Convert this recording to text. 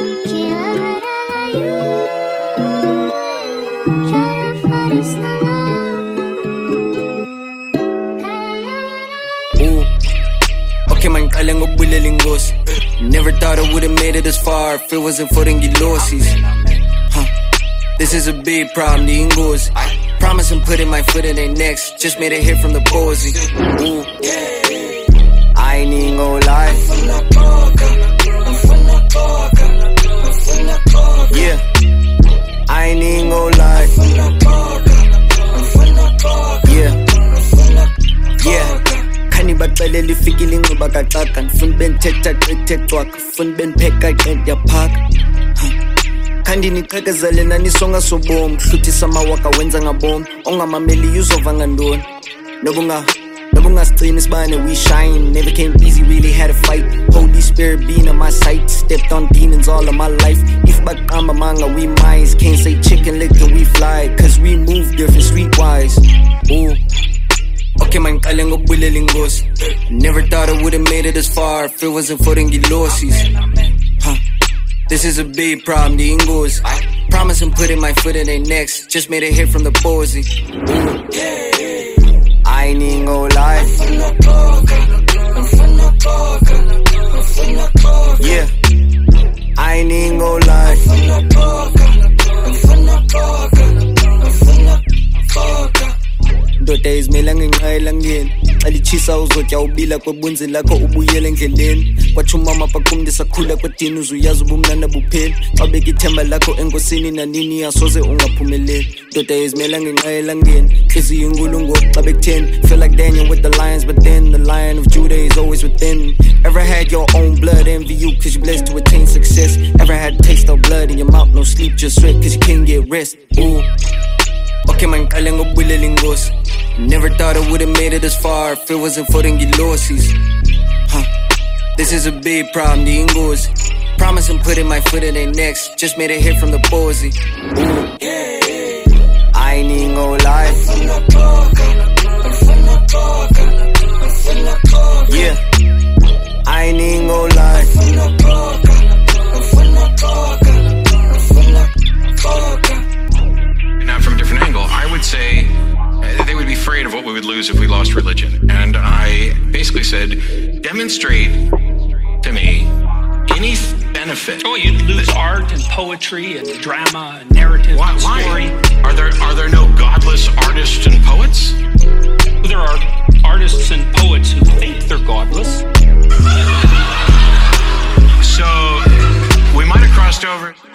Okay man, kala ngobulela ingosi. Never thought I would've made it this far if it wasn't for the ngilosi's. This is a big problem, the ingozi. Promise I'm putting my foot in their necks. Just made a hit from the Bozy. Ooh, I ain't even gon' lie. Yeah, I ain't even gon' lie. Yeah. Khani baqelela ifikile incuba kaxaka. Ngifuna benithetha qethe cwaka. Ngifuna benipheka qente yaphaka. Khandi niqhekezele nanisonga sobomi. Hluthisa amawaka wenza ngabomi. Ongamameli uzova ngandoni. Nobungasicini sibane we shine. Never came easy, really had a fight. Holy Spirit being on my side. Stepped on demons all of my life. If baqamba manga we mice. Can't say chicken lick till we fly. Cause we move different streetwise. Ooh. Okay man, kala ngobulela ingosi. Never thought I would've made it this far if it wasn't for the ngilosi's. This is a big problem, the ingozi. Promise I'm putting my foot in their necks. Just made a hit from the Bozy. I ain't even gon' lie. Yeah, I ain't even gon' lie. Ndoda izimela ngenxa elangeni. Alichisa uzotya ubila kwebunzi lakho ubuyele endleleni. Kwathi umama baqumde sakhula kwadini uzuyazi ubumnana bupheli. Xa beka ithemba lakho enkosini nanini asoze ungaphumeleli. Ndoda izimela ngenxa elangeni. Nhliziyo inkulu xa bekutheni. Feel like Daniel with the lions, but then the Lion of Judah is always within. Ever had your own blood envy you cause you blessed to attain success? Ever had a taste of blood in your mouth, no sleep, just sweat cause you can't get rest? Ooh. Okay man, kala ngobulela ingosi. Never thought I would've made it this far if it wasn't for the ngilosi's. This is a big problem, the ingozi. Promise I'm putting my foot in their necks. Just made a hit from the Bozy. Ooh, I ain't even gon' lie. Yeah, I ain't even gon' lie. Now from a different angle, I would say they would be afraid of what we would lose if we lost religion. And I basically said, demonstrate to me any benefit. Oh, you'd lose art and poetry and drama and narrative and story. Why? Are there no godless artists and poets? There are artists and poets who think they're godless. So we might have crossed over.